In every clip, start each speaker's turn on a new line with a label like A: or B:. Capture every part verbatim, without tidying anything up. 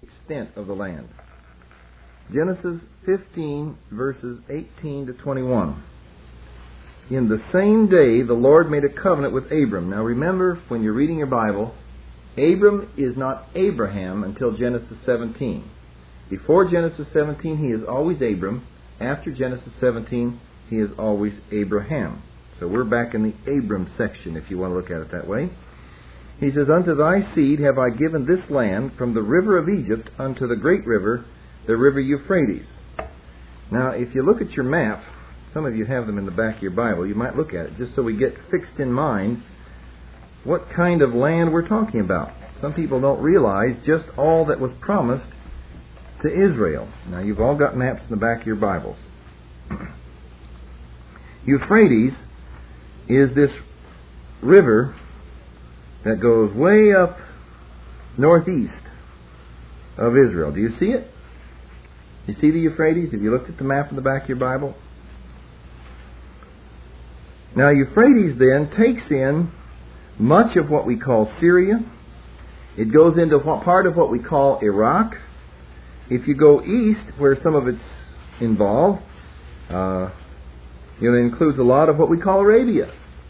A: extent of the land. Genesis fifteen, verses eighteen to twenty-one. In the same day the Lord made a covenant with Abram. Now remember, when you're reading your Bible, Abram is not Abraham until Genesis seventeen. Before Genesis seventeen, he is always Abram. After Genesis seventeen, he is always Abraham. So we're back in the Abram section, if you want to look at it that way. He says, Unto thy seed have I given this land, from the river of Egypt unto the great river, the river Euphrates. Now, if you look at your map, some of you have them in the back of your Bible, you might look at it, just so we get fixed in mind what kind of land we're talking about. Some people don't realize just all that was promised to Israel. Now, you've all got maps in the back of your Bibles. Euphrates is this river that goes way up northeast of Israel. Do you see it? You see the Euphrates? Have you looked at the map in the back of your Bible? Now, Euphrates then takes in much of what we call Syria. It goes into part of what we call Iraq. If you go east, where some of it's involved, uh, you know, it includes a lot of what we call Arabia.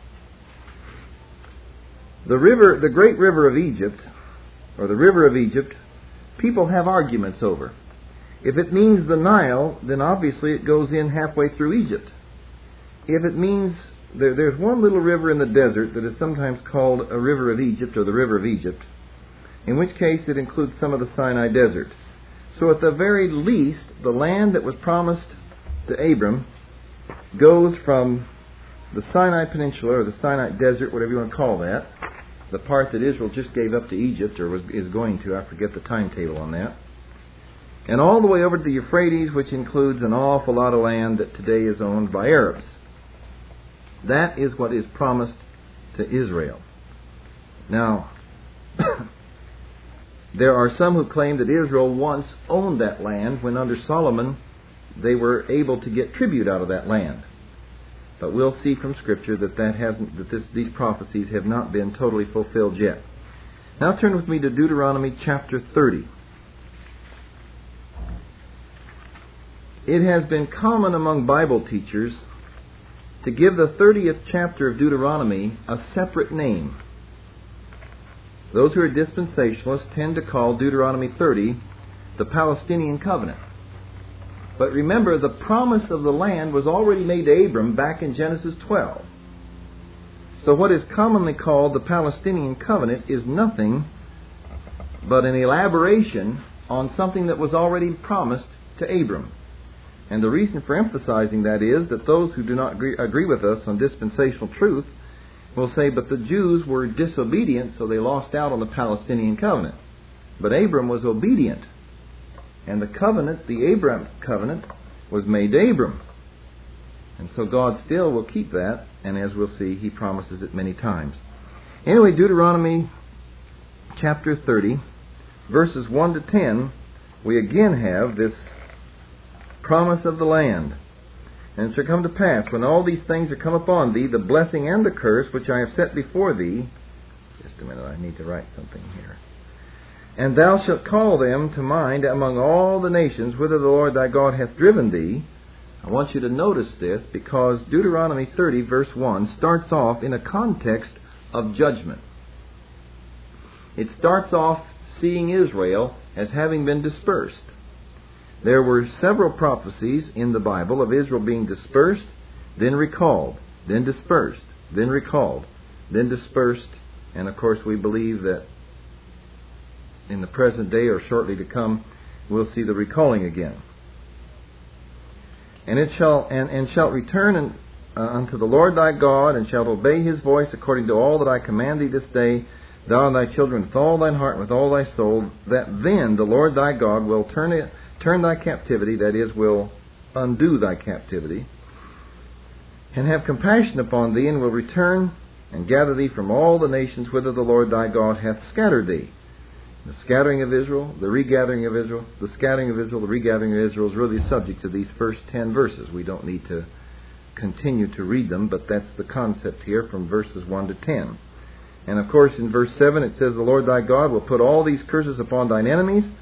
A: The river, the great river of Egypt, or the river of Egypt, people have arguments over. If it means the Nile, then obviously it goes in halfway through Egypt. If it means there, there's one little river in the desert that is sometimes called a river of Egypt or the river of Egypt, in which case it includes some of the Sinai desert. So at the very least, the land that was promised to Abram goes from the Sinai Peninsula or the Sinai Desert, whatever you want to call that, the part that Israel just gave up to Egypt, or was, is going to, I forget the timetable on that, and all the way over to the Euphrates, which includes an awful lot of land that today is owned by Arabs. That is what is promised to Israel. Now, there are some who claim that Israel once owned that land when under Solomon they were able to get tribute out of that land. But we'll see from Scripture that that hasn't, that this, these prophecies have not been totally fulfilled yet. Now turn with me to Deuteronomy chapter thirty. It has been common among Bible teachers to give the thirtieth chapter of Deuteronomy a separate name. Those who are dispensationalists tend to call Deuteronomy thirty the Palestinian covenant. But remember, the promise of the land was already made to Abram back in Genesis twelve. So what is commonly called the Palestinian covenant is nothing but an elaboration on something that was already promised to Abram. And the reason for emphasizing that is that those who do not agree, agree with us on dispensational truth will say, but the Jews were disobedient, so they lost out on the Palestinian covenant. But Abram was obedient. And the covenant, the Abraham covenant, was made to Abram. And so God still will keep that, and as we'll see, He promises it many times. Anyway, Deuteronomy chapter thirty, verses one to ten, we again have this promise of the land. And it shall come to pass, when all these things are come upon thee, the blessing and the curse which I have set before thee. Just a minute, I need to write something here. And thou shalt call them to mind among all the nations whither the Lord thy God hath driven thee. I want you to notice this, because Deuteronomy thirty, verse one, starts off in a context of judgment. It starts off seeing Israel as having been dispersed. There were several prophecies in the Bible of Israel being dispersed, then recalled, then dispersed, then recalled, then dispersed, and of course we believe that in the present day or shortly to come, we'll see the recalling again. And it shall and, and shalt return and, uh, unto the Lord thy God, and shalt obey His voice according to all that I command thee this day, thou and thy children with all thine heart and with all thy soul, that then the Lord thy God will turn it, turn thy captivity, that is, will undo thy captivity, and have compassion upon thee, and will return and gather thee from all the nations whither the Lord thy God hath scattered thee. The scattering of Israel, the regathering of Israel, the scattering of Israel, the regathering of Israel is really subject to these first ten verses. We don't need to continue to read them, but that's the concept here from verses one to ten. And of course in verse seven it says, the Lord thy God will put all these curses upon thine enemies,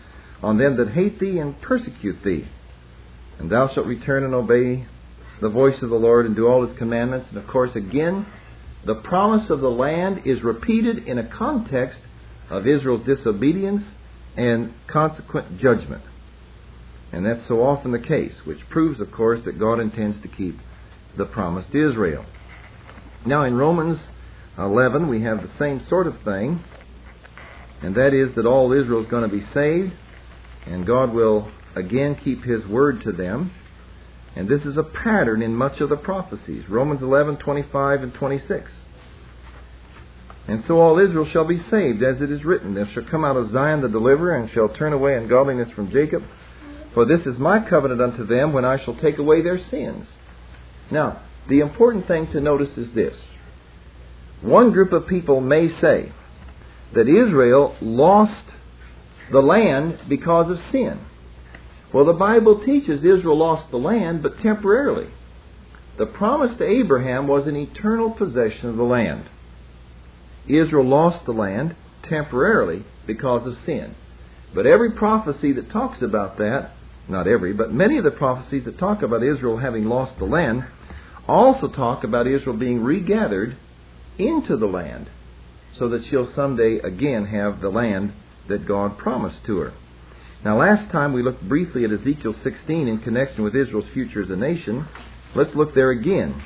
A: on them that hate thee and persecute thee. And thou shalt return and obey the voice of the Lord and do all His commandments. And of course, again, the promise of the land is repeated in a context of Israel's disobedience and consequent judgment. And that's so often the case, which proves, of course, that God intends to keep the promise to Israel. Now, in Romans eleven, we have the same sort of thing, and that is that all Israel is going to be saved, and God will again keep His word to them. And this is a pattern in much of the prophecies. Romans eleven, twenty-five and twenty-six. And so all Israel shall be saved, as it is written, there shall come out of Zion the deliverer, and shall turn away ungodliness from Jacob. For this is my covenant unto them, when I shall take away their sins. Now, the important thing to notice is this. One group of people may say that Israel lost the land because of sin. Well, the Bible teaches Israel lost the land, but temporarily. The promise to Abraham was an eternal possession of the land. Israel lost the land temporarily because of sin. But every prophecy that talks about that, not every, but many of the prophecies that talk about Israel having lost the land, also talk about Israel being regathered into the land, so that she'll someday again have the land that God promised to her. Now, last time we looked briefly at Ezekiel sixteen in connection with Israel's future as a nation. Let's look there again,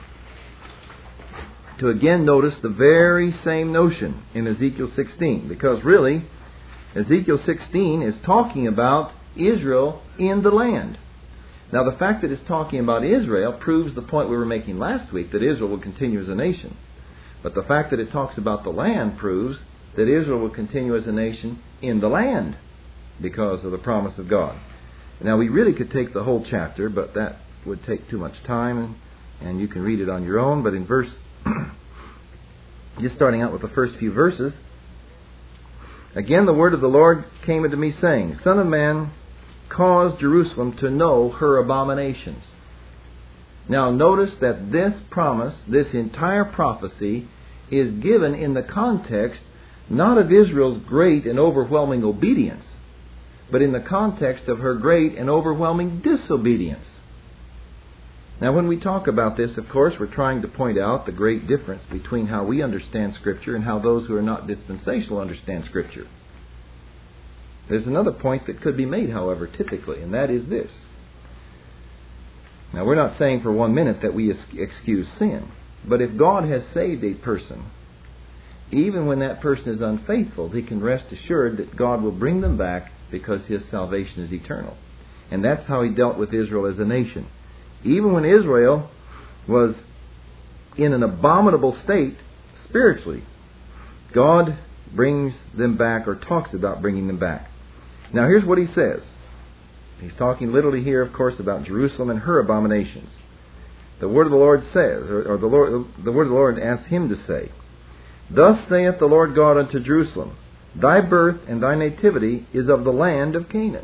A: to again notice the very same notion in Ezekiel sixteen, because really, Ezekiel sixteen is talking about Israel in the land. Now, the fact that it's talking about Israel proves the point we were making last week, that Israel will continue as a nation. But the fact that it talks about the land proves that Israel will continue as a nation in the land because of the promise of God. Now, we really could take the whole chapter, but that would take too much time, and, and you can read it on your own. But in verse, just starting out with the first few verses, again the word of the Lord came unto me, saying, Son of man, cause Jerusalem to know her abominations. Now notice that this promise, this entire prophecy, is given in the context not of Israel's great and overwhelming obedience, but in the context of her great and overwhelming disobedience. Now, when we talk about this, of course, we're trying to point out the great difference between how we understand Scripture and how those who are not dispensational understand Scripture. There's another point that could be made, however, typically, and that is this. Now, we're not saying for one minute that we excuse sin, but if God has saved a person, even when that person is unfaithful, he can rest assured that God will bring them back because His salvation is eternal. And that's how He dealt with Israel as a nation. Even when Israel was in an abominable state spiritually, God brings them back, or talks about bringing them back. Now here's what He says. He's talking literally here, of course, about Jerusalem and her abominations. The word of the Lord says, or, or the Lord, the word of the Lord asks Him to say, Thus saith the Lord God unto Jerusalem, Thy birth and thy nativity is of the land of Canaan.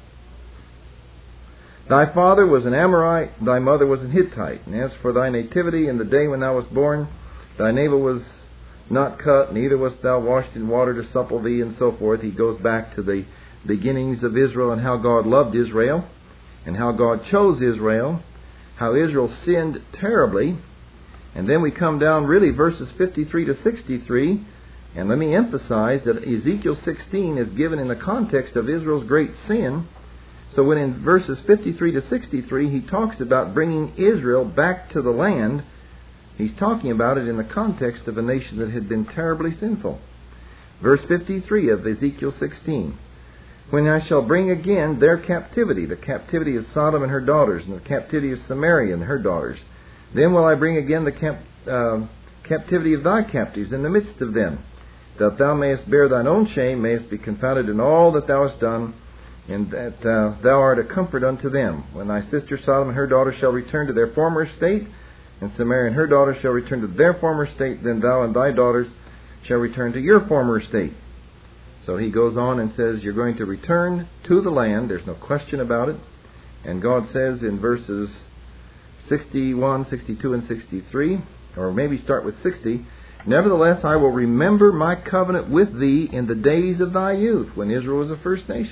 A: Thy father was an Amorite, thy mother was an Hittite. And as for thy nativity in the day when thou wast born, thy navel was not cut, neither wast thou washed in water to supple thee, and so forth. He goes back to the beginnings of Israel and how God loved Israel, and how God chose Israel, how Israel sinned terribly. And then we come down really verses fifty-three to sixty-three, and let me emphasize that Ezekiel sixteen is given in the context of Israel's great sin. So when in verses fifty-three to sixty-three he talks about bringing Israel back to the land, he's talking about it in the context of a nation that had been terribly sinful. Verse fifty-three of Ezekiel sixteen. When I shall bring again their captivity, the captivity of Sodom and her daughters, and the captivity of Samaria and her daughters, then will I bring again the cap, uh, captivity of thy captives in the midst of them, that thou mayest bear thine own shame, mayest be confounded in all that thou hast done, and that uh, thou art a comfort unto them. When thy sister Sodom and her daughters shall return to their former state, and Samaria and her daughters shall return to their former state, then thou and thy daughters shall return to your former state. So he goes on and says, you're going to return to the land. There's no question about it. And God says in verses sixty-one, sixty-two, and sixty-three, or maybe start with sixty, Nevertheless, I will remember my covenant with thee in the days of thy youth, when Israel was a first nation.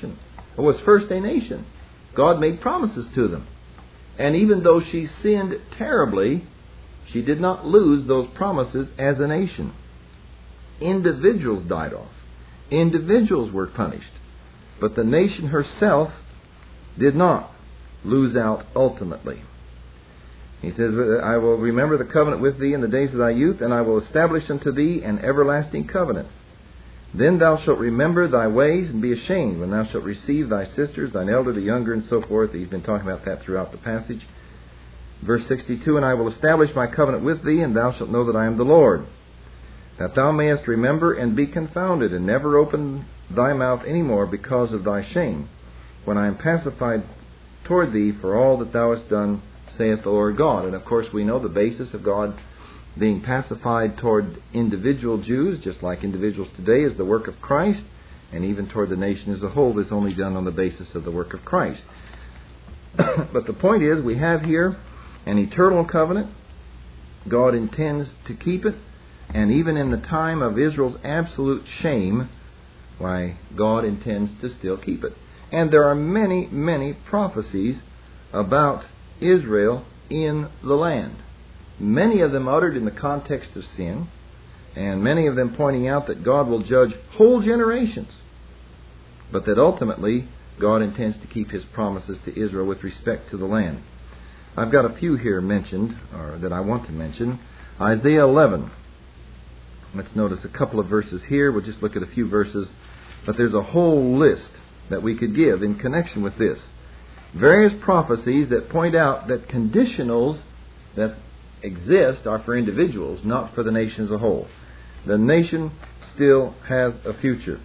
A: was first a nation. God made promises to them. And even though she sinned terribly, she did not lose those promises as a nation. Individuals died off. Individuals were punished. But the nation herself did not lose out ultimately. He says, I will remember the covenant with thee in the days of thy youth, and I will establish unto thee an everlasting covenant. Then thou shalt remember thy ways and be ashamed when thou shalt receive thy sisters, thine elder, the younger, and so forth. He's been talking about that throughout the passage. Verse sixty-two, and I will establish my covenant with thee, and thou shalt know that I am the Lord. That thou mayest remember and be confounded, and never open thy mouth any more because of thy shame, when I am pacified toward thee for all that thou hast done, saith the Lord God. And of course we know the basis of God being pacified toward individual Jews, just like individuals today, is the work of Christ, and even toward the nation as a whole is only done on the basis of the work of Christ. But the point is, we have here an eternal covenant. God intends to keep it, and even in the time of Israel's absolute shame, why, God intends to still keep it. And there are many, many prophecies about Israel in the land. Many of them uttered in the context of sin, and many of them pointing out that God will judge whole generations, but that ultimately God intends to keep His promises to Israel with respect to the land. I've got a few here mentioned, or that I want to mention. Isaiah eleven. Let's notice a couple of verses here. We'll just look at a few verses, but there's a whole list that we could give in connection with this. Various prophecies that point out that conditionals that exist are for individuals, not for the nation as a whole. The nation still has a future.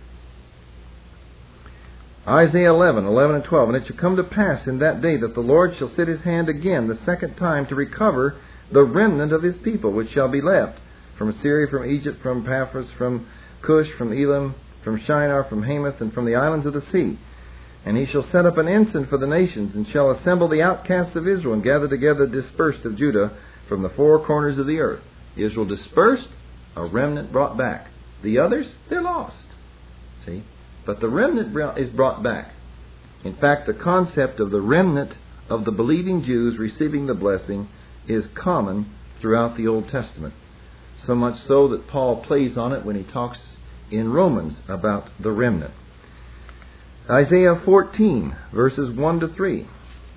A: Isaiah eleven, eleven and twelve. And it shall come to pass in that day that the Lord shall set His hand again the second time to recover the remnant of His people, which shall be left from Assyria, from Egypt, from Paphos, from Cush, from Elam, from Shinar, from Hamath, and from the islands of the sea. And He shall set up an ensign for the nations, and shall assemble the outcasts of Israel, and gather together dispersed of Judah from the four corners of the earth. Israel dispersed, a remnant brought back. The others, they're lost. See? But the remnant is brought back. In fact, the concept of the remnant of the believing Jews receiving the blessing is common throughout the Old Testament. So much so that Paul plays on it when he talks in Romans about the remnant. Isaiah fourteen, verses one to three.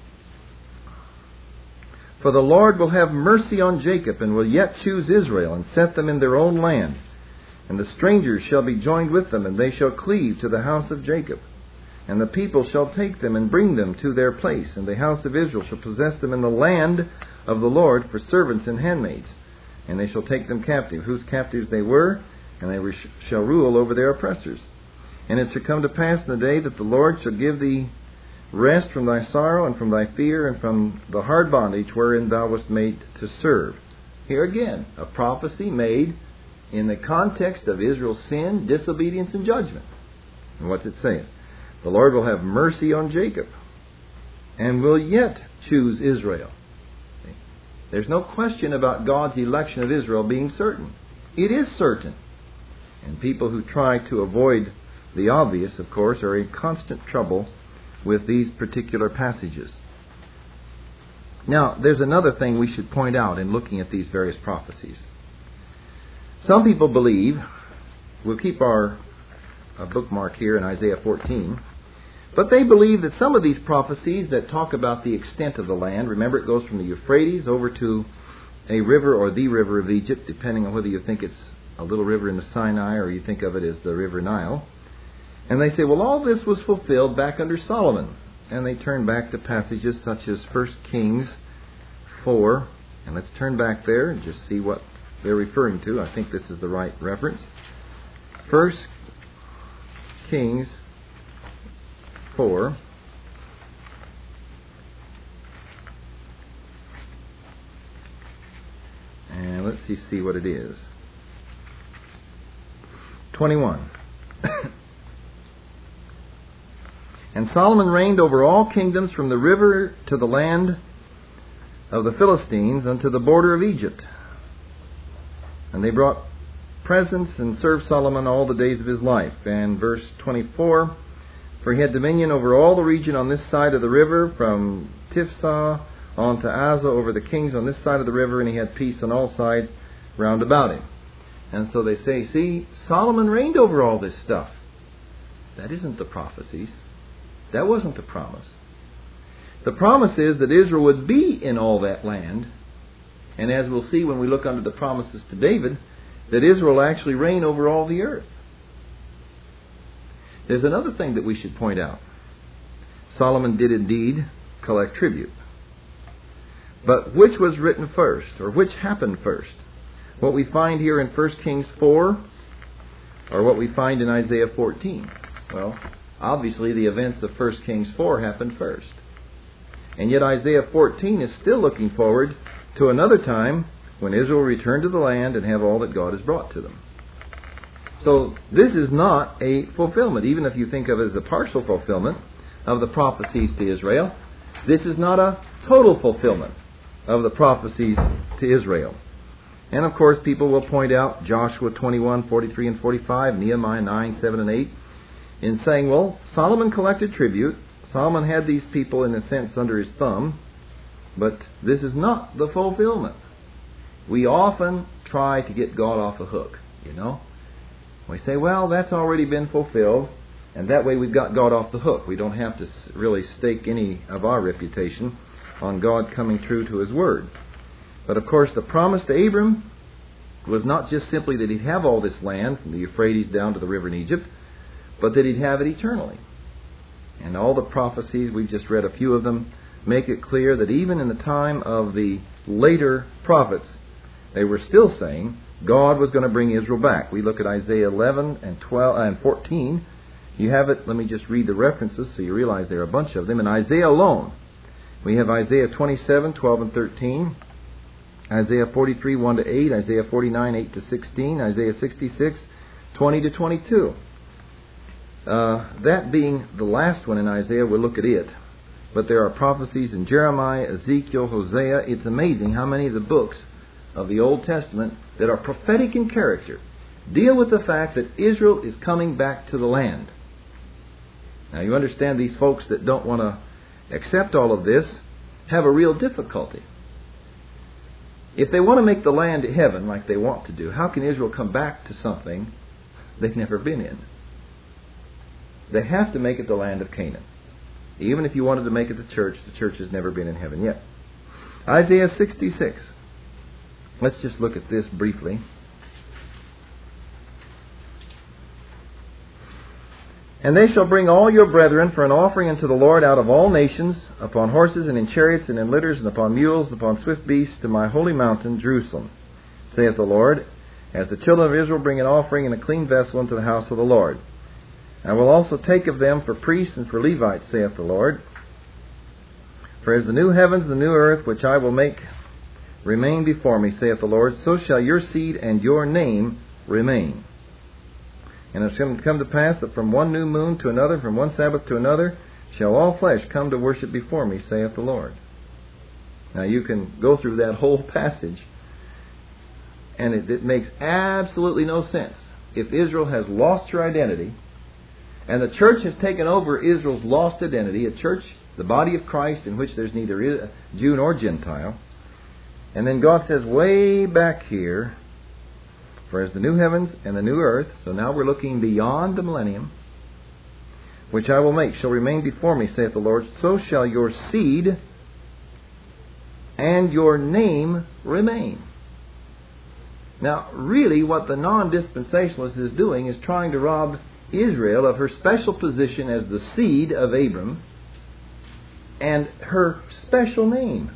A: For the Lord will have mercy on Jacob, and will yet choose Israel, and set them in their own land. And the strangers shall be joined with them, and they shall cleave to the house of Jacob. And the people shall take them, and bring them to their place. And the house of Israel shall possess them in the land of the Lord for servants and handmaids. And they shall take them captive, whose captives they were, and they shall rule over their oppressors. And it shall come to pass in the day that the Lord shall give thee rest from thy sorrow, and from thy fear, and from the hard bondage wherein thou wast made to serve. Here again, a prophecy made in the context of Israel's sin, disobedience, and judgment. And what's it saying? The Lord will have mercy on Jacob, and will yet choose Israel. There's no question about God's election of Israel being certain. It is certain. And people who try to avoid the obvious, of course, are in constant trouble with these particular passages. Now, there's another thing we should point out in looking at these various prophecies. Some people believe, we'll keep our uh, bookmark here in Isaiah fourteen, but they believe that some of these prophecies that talk about the extent of the land, remember it goes from the Euphrates over to a river or the river of Egypt, depending on whether you think it's a little river in the Sinai or you think of it as the river Nile. And they say, well, all this was fulfilled back under Solomon. And they turn back to passages such as First Kings four. And let's turn back there and just see what they're referring to. I think this is the right reference. First Kings four. And let's see, see what it is. twenty-one. And Solomon reigned over all kingdoms from the river to the land of the Philistines unto the border of Egypt. And they brought presents and served Solomon all the days of his life. And verse twenty-four, For he had dominion over all the region on this side of the river, from Tifsah on to Azza, over the kings on this side of the river, and he had peace on all sides round about him. And so they say, see, Solomon reigned over all this stuff. That isn't the prophecies. That wasn't the promise. The promise is that Israel would be in all that land. And as we'll see when we look under the promises to David, that Israel will actually reign over all the earth. There's another thing that we should point out. Solomon did indeed collect tribute. But which was written first, or which happened first? What we find here in First Kings four, or what we find in Isaiah fourteen? Well, obviously the events of First Kings four happened first. And yet Isaiah fourteen is still looking forward to another time when Israel will return to the land and have all that God has brought to them. So this is not a fulfillment, even if you think of it as a partial fulfillment of the prophecies to Israel. This is not a total fulfillment of the prophecies to Israel. And of course people will point out Joshua twenty-one, forty-three and forty-five, Nehemiah nine, seven and eight, in saying, well, Solomon collected tribute. Solomon had these people in a sense under his thumb, but this is not the fulfillment. We often try to get God off the hook, you know. We say, well, that's already been fulfilled, and that way we've got God off the hook. We don't have to really stake any of our reputation on God coming true to His Word. But of course, the promise to Abram was not just simply that he'd have all this land from the Euphrates down to the river in Egypt, but that he'd have it eternally. And all the prophecies, we've just read a few of them, make it clear that even in the time of the later prophets, they were still saying God was going to bring Israel back. We look at Isaiah eleven and twelve and fourteen. You have it. Let me just read the references so you realize there are a bunch of them. In Isaiah alone, we have Isaiah twenty-seven, twelve and thirteen, Isaiah forty-three, one to eight, Isaiah forty-nine, eight to sixteen, Isaiah sixty-six, twenty to twenty-two. Uh, that being the last one in Isaiah, we'll look at it. But there are prophecies in Jeremiah, Ezekiel, Hosea. It's amazing how many of the books of the Old Testament that are prophetic in character deal with the fact that Israel is coming back to the land. Now you understand these folks that don't want to accept all of this have a real difficulty. If they want to make the land heaven like they want to do, how can Israel come back to something they've never been in? They have to make it the land of Canaan. Even if you wanted to make it the church, the church has never been in heaven yet. Isaiah sixty-six. Let's just look at this briefly. And they shall bring all your brethren for an offering unto the Lord out of all nations, upon horses and in chariots and in litters and upon mules and upon swift beasts, to my holy mountain Jerusalem, saith the Lord, as the children of Israel bring an offering in a clean vessel into the house of the Lord. I will also take of them for priests and for Levites, saith the Lord. For as the new heavens and the new earth, which I will make remain before me, saith the Lord, so shall your seed and your name remain. And it shall come to pass that from one new moon to another, from one Sabbath to another, shall all flesh come to worship before me, saith the Lord. Now you can go through that whole passage, and it, it makes absolutely no sense. If Israel has lost her identity, and the church has taken over Israel's lost identity, a church, the body of Christ, in which there's neither Jew nor Gentile. And then God says way back here, for as the new heavens and the new earth, so now we're looking beyond the millennium, which I will make shall remain before me, saith the Lord, so shall your seed and your name remain. Now, really what the non-dispensationalist is doing is trying to rob Israel of her special position as the seed of Abram and her special name.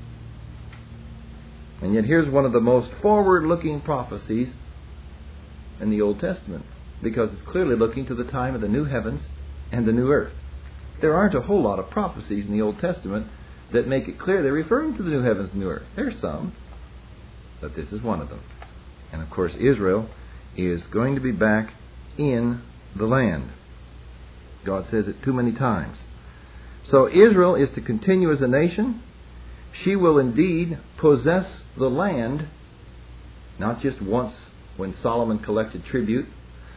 A: And yet here's one of the most forward-looking prophecies in the Old Testament, because it's clearly looking to the time of the new heavens and the new earth. There aren't a whole lot of prophecies in the Old Testament that make it clear they're referring to the new heavens and new earth. There's some, but this is one of them. And of course Israel is going to be back in the land. God says it too many times. So Israel is to continue as a nation. She will indeed possess the land, not just once when Solomon collected tribute,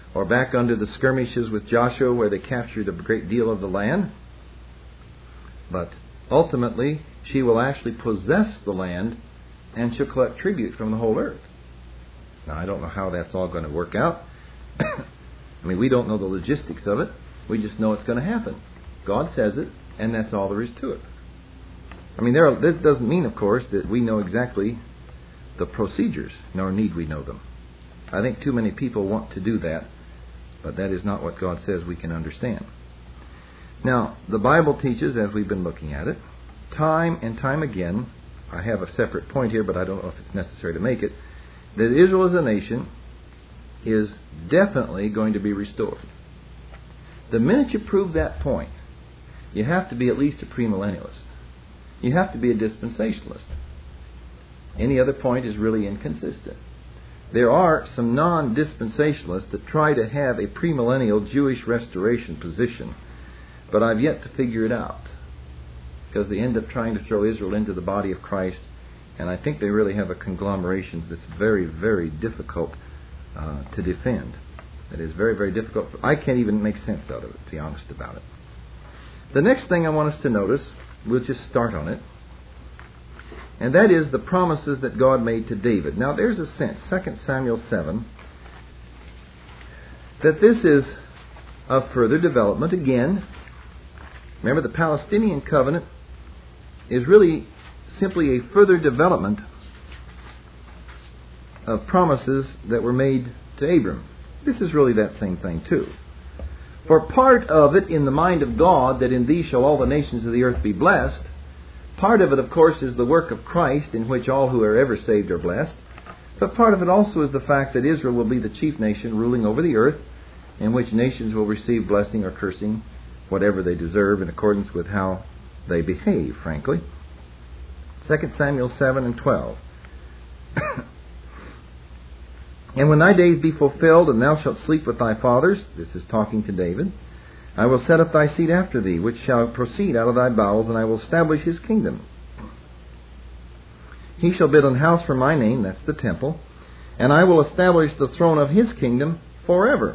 A: or back under the skirmishes with Joshua where they captured a great deal of the land. But ultimately, she will actually possess the land and she'll collect tribute from the whole earth. Now, I don't know how that's all going to work out. I mean, we don't know the logistics of it. We just know it's going to happen. God says it, and that's all there is to it. I mean, there are, this doesn't mean, of course, that we know exactly the procedures, nor need we know them. I think too many people want to do that, but that is not what God says we can understand. Now, the Bible teaches, as we've been looking at it, time and time again, I have a separate point here, but I don't know if it's necessary to make it, that Israel as a nation is definitely going to be restored. The minute you prove that point, you have to be at least a premillennialist. You have to be a dispensationalist. Any other point is really inconsistent. There are some non-dispensationalists that try to have a premillennial Jewish restoration position, but I've yet to figure it out, because they end up trying to throw Israel into the body of Christ, and I think they really have a conglomeration that's very, very difficult uh, to defend. It is very, very difficult. I can't even make sense out of it, to be honest about it. The next thing I want us to notice, we'll just start on it, and that is the promises that God made to David. Now, there's a sense, Second Samuel seven, that this is a further development. Again, remember, the Palestinian covenant is really simply a further development of promises that were made to Abram. This is really that same thing too. For part of it in the mind of God, that in thee shall all the nations of the earth be blessed, part of it, of course, is the work of Christ, in which all who are ever saved are blessed. But part of it also is the fact that Israel will be the chief nation ruling over the earth, in which nations will receive blessing or cursing, whatever they deserve, in accordance with how they behave, frankly. Second Samuel seven and twelve. And when thy days be fulfilled, and thou shalt sleep with thy fathers, this is talking to David, I will set up thy seed after thee, which shall proceed out of thy bowels, and I will establish his kingdom. He shall build an house for my name, that's the temple, and I will establish the throne of his kingdom forever.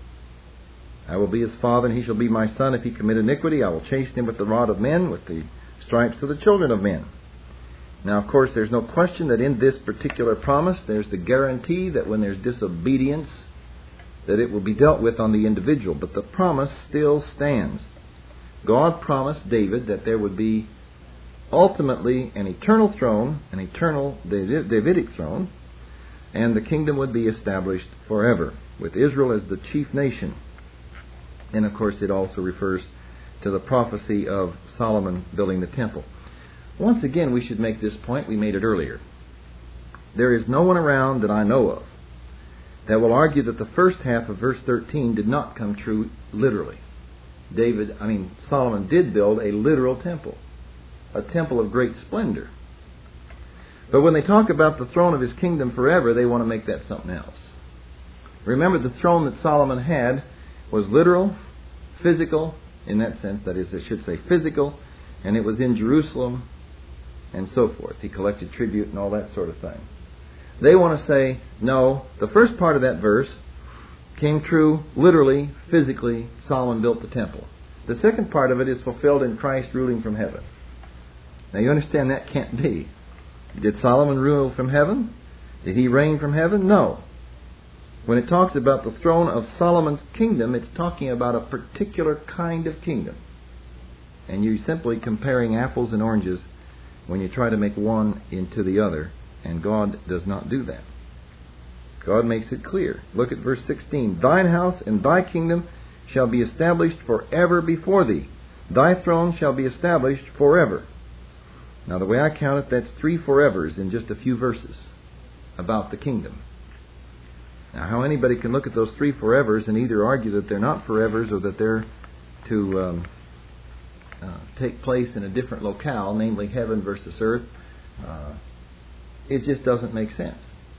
A: I will be his father, and he shall be my son. If he commit iniquity, I will chasten him with the rod of men, with the stripes of the children of men. Now, of course, there's no question that in this particular promise, there's the guarantee that when there's disobedience, that it will be dealt with on the individual. But the promise still stands. God promised David that there would be ultimately an eternal throne, an eternal Davidic throne, and the kingdom would be established forever, with Israel as the chief nation. And, of course, it also refers to the prophecy of Solomon building the temple. Once again, we should make this point. We made it earlier. There is no one around that I know of that will argue that the first half of verse thirteen did not come true literally. David, I mean, Solomon did build a literal temple, a temple of great splendor. But when they talk about the throne of his kingdom forever, they want to make that something else. Remember, the throne that Solomon had was literal, physical, in that sense, that is, I should say physical, and it was in Jerusalem, and so forth. He collected tribute and all that sort of thing. They want to say, no, the first part of that verse came true literally, physically. Solomon built the temple. The second part of it is fulfilled in Christ ruling from heaven. Now you understand that can't be. Did Solomon rule from heaven? Did he reign from heaven? No. When it talks about the throne of Solomon's kingdom, it's talking about a particular kind of kingdom. And you're simply comparing apples and oranges when you try to make one into the other, and God does not do that. God makes it clear. Look at verse sixteen. Thine house and thy kingdom shall be established forever before thee. Thy throne shall be established forever. Now, the way I count it, that's three forevers in just a few verses about the kingdom. Now, how anybody can look at those three forevers and either argue that they're not forevers or that they're to um, uh, take place in a different locale, namely heaven versus earth, uh, it just doesn't make sense.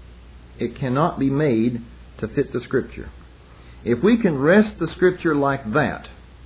A: It cannot be made to fit the Scripture. If we can wrest the Scripture like that,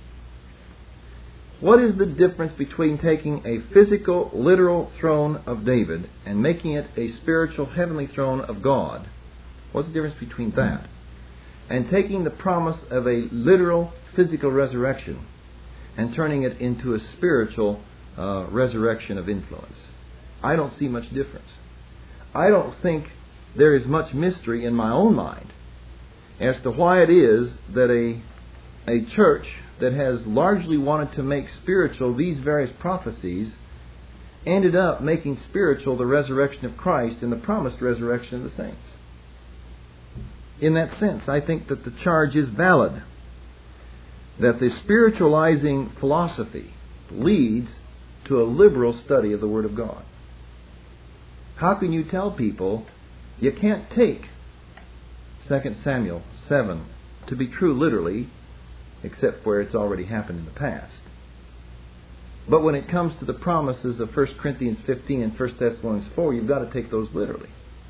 A: what is the difference between taking a physical, literal throne of David and making it a spiritual, heavenly throne of God? What's the difference between that? and taking the promise of a literal physical resurrection and turning it into a spiritual uh, resurrection of influence. I don't see much difference. I don't think there is much mystery in my own mind as to why it is that a, a church that has largely wanted to make spiritual these various prophecies ended up making spiritual the resurrection of Christ and the promised resurrection of the saints. In that sense, I think that the charge is valid, that the spiritualizing philosophy leads to a liberal study of the Word of God. How can you tell people you can't take Second Samuel seven to be true literally, except where it's already happened in the past? But when it comes to the promises of First Corinthians fifteen and First Thessalonians four, you've got to take those literally.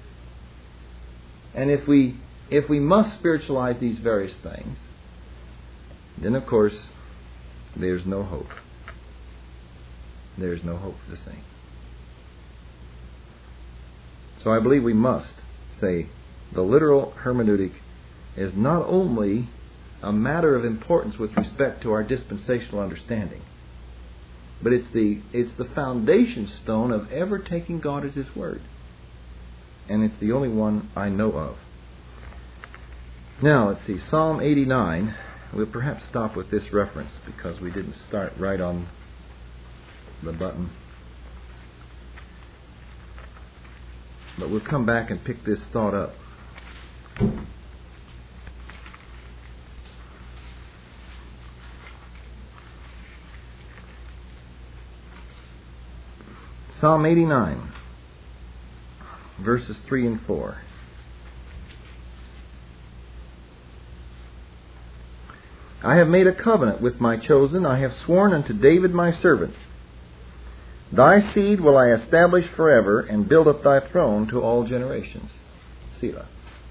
A: And if we if we must spiritualize these various things, then of course there's no hope. There's no hope for the saint. So I believe we must say the literal hermeneutic is not only a matter of importance with respect to our dispensational understanding, but it's the it's the foundation stone of ever taking God at His Word. And it's the only one I know of. Now, let's see, Psalm eighty-nine. We'll perhaps stop with this reference because we didn't start right on the button. But we'll come back and pick this thought up. Psalm eighty-nine, verses three and four. I have made a covenant with my chosen. I have sworn unto David my servant. Thy seed will I establish forever, and build up thy throne to all generations. Selah.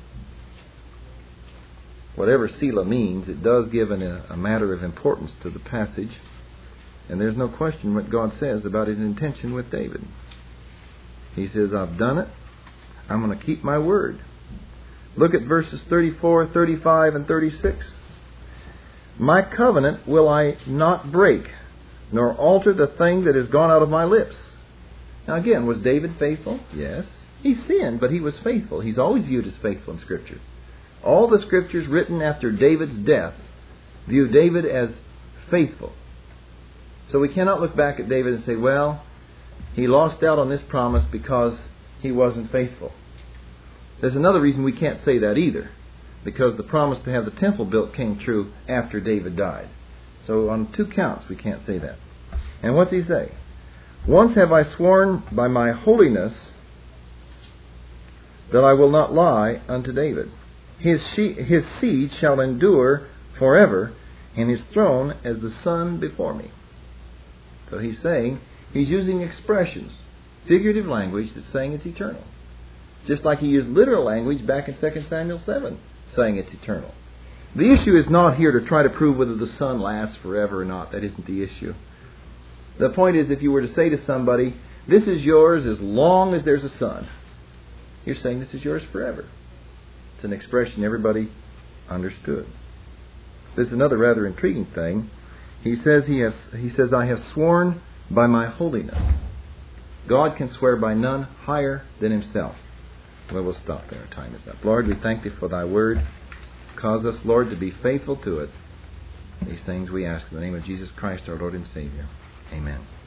A: Whatever Selah means, it does give an, a, a matter of importance to the passage. And there's no question what God says about His intention with David. He says, I've done it. I'm going to keep my word. Look at verses thirty-four, thirty-five, and thirty-six. My covenant will I not break, nor alter the thing that has gone out of my lips. Now again, was David faithful? Yes. He sinned, but he was faithful. He's always viewed as faithful in Scripture. All the Scriptures written after David's death view David as faithful. So we cannot look back at David and say, well, he lost out on this promise because he wasn't faithful. There's another reason we can't say that either, because the promise to have the temple built came true after David died. So on two counts we can't say that. And what's he say? Once have I sworn by my holiness that I will not lie unto David. His, she- his seed shall endure forever, and his throne as the sun before me. So he's saying, he's using expressions, figurative language that's saying it's eternal. Just like he used literal language back in Second Samuel seven, saying it's eternal. The issue is not here to try to prove whether the sun lasts forever or not. That isn't the issue. The point is, if you were to say to somebody, this is yours as long as there's a sun, you're saying this is yours forever. It's an expression everybody understood. There's another rather intriguing thing. He says, he has, he says, I have sworn by my holiness. God can swear by none higher than Himself. Well, we'll stop there. Our time is up. Lord, we thank Thee for Thy word. Cause us, Lord, to be faithful to it. These things we ask in the name of Jesus Christ, our Lord and Savior. Amen.